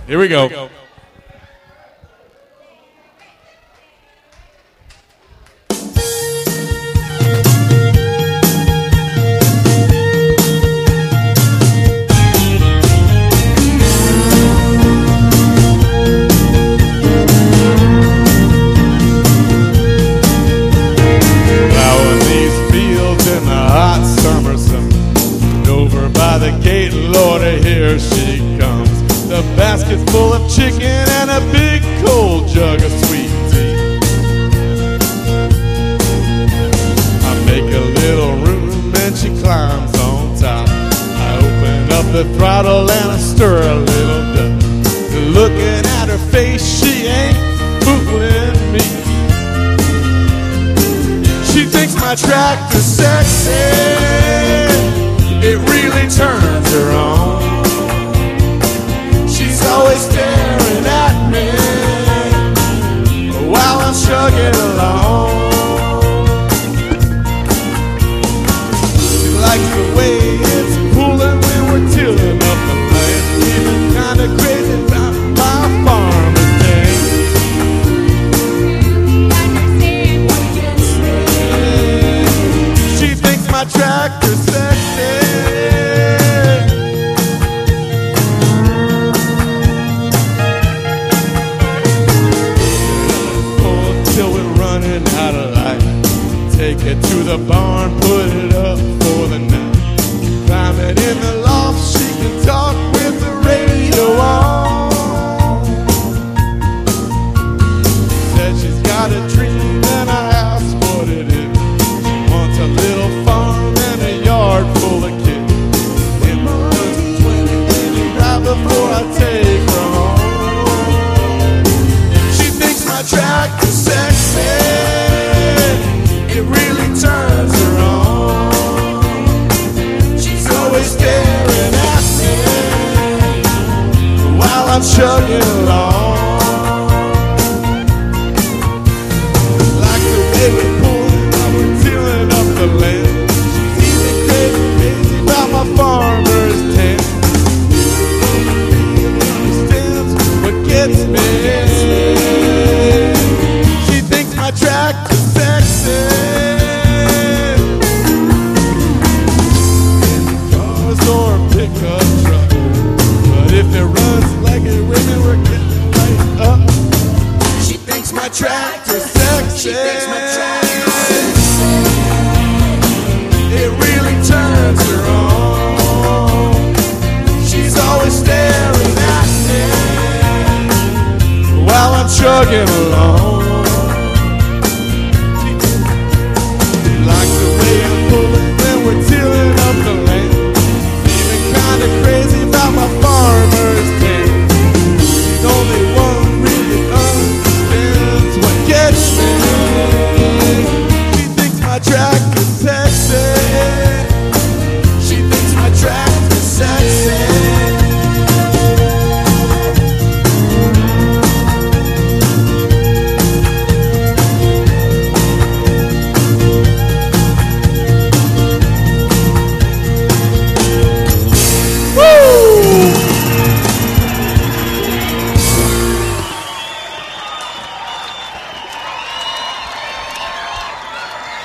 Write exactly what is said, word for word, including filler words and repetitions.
Here we go. Here we go. The gate, Lord, here she comes. The basket's full of chicken and a big cold jug of sweet tea. I make a little room and she climbs on top. I open up the throttle and I stir a little duck. Looking at her face, she ain't fooling me. She thinks my tractor's sexy. It really turns her on. She's always staring at me while I'm chugging along. She likes the way it's pulling when we're tilling up the land. Even kinda crazy about my farmer's day. Understand what you're saying. She thinks my tractor's sexy. Take it to the barn, put it up for the night. Climb it in the loft, she can talk with the radio on. Said she's got a dream and I asked what it is. She wants a little farm and a yard full of kids. In my early twenties, maybe right before I take her home. She thinks my tractor's sexy. It really turns her on. She's always staring at me while I'm chugging along. Like the way we're pulling while we're tilling up the land. She's even crazy, crazy about my farmer's tent. She understands what gets me. She thinks my tractor's sexy. Or a pickup truck, but if it runs like it, women were getting right up. She thinks my tractor's sexy. It really turns her on. She's always staring at me while I'm chugging along.